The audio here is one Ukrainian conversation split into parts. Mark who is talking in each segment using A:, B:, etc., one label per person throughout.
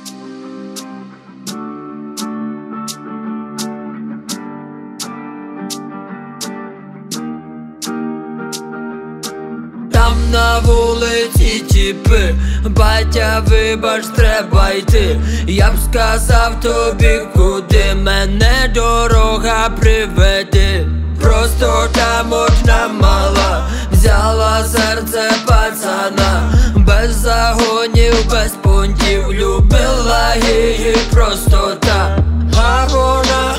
A: Там на вулиці тіпи, батя, вибач, треба йти. Я б сказав тобі, куди мене дорога приведе. Просто там одна мала взяла серце пацана, без загонів, без понтів, любила її просто так. А вона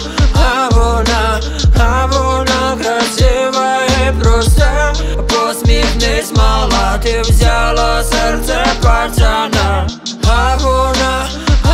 A: красива і проста. Посміхнись, мала, ти взяла серце пацана. А вона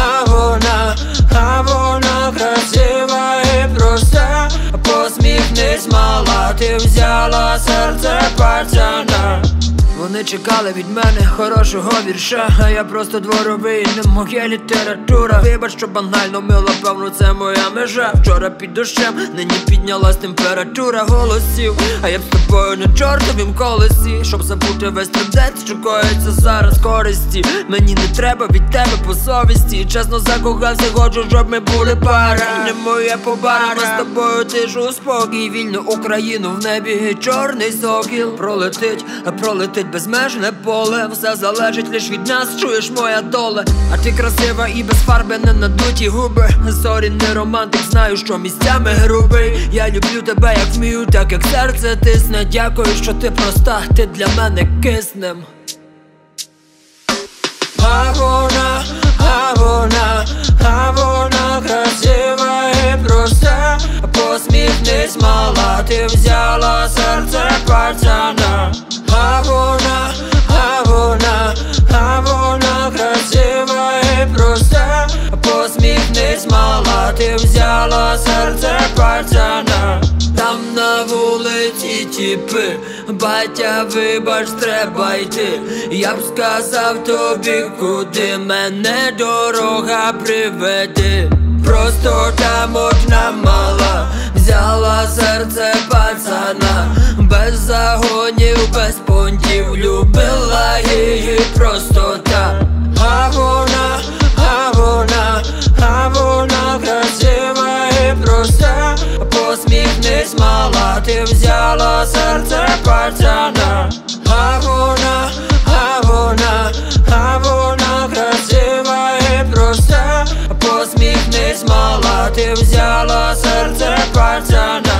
A: красива і проста. Посміхнись, мала, ти взяла серце пацана. Вони чекали від мене хорошого вірша, а я просто дворовий, не моя література. Вибач, що банально мила, певно, це моя межа. Вчора під дощем, нині піднялась температура голосів. А я б з тобою на чортовім колесі, щоб забути весь трендець, що коїться зараз користі. Мені не треба від тебе по совісті. Чесно закохався, хочу, щоб ми були пара. Не моє побара, ми з тобою тишу спокій. Вільну Україну в небі чорний сокіл. Пролетить безмежне поле. Все залежить лиш від нас, чуєш, моя доля. А ти красива і без фарби, не надуті губи. Сорі, не романтик, знаю, що місцями грубий. Я люблю тебе, як вмію, так як серце тисне. Дякую, що ти проста, ти для мене киснем. А вона красива і проста. Посміхнись, мала, ти взяла серце пацана. А вона красива і проста. Посміхнись, мала, ти взяла серце пацана. Там на вулиці тіпи, батя, вибач, треба йти. Я б сказав тобі, куди мене дорога приведе. Просто там одна мала взяла серце пацана, без загонів, без понтів, любила її просто так. А вона красива і проста. Посміхнись, мала, ти взяла серце пацана. А вона красива і проста. Посміхнись, мала, ти взяла серце пацана.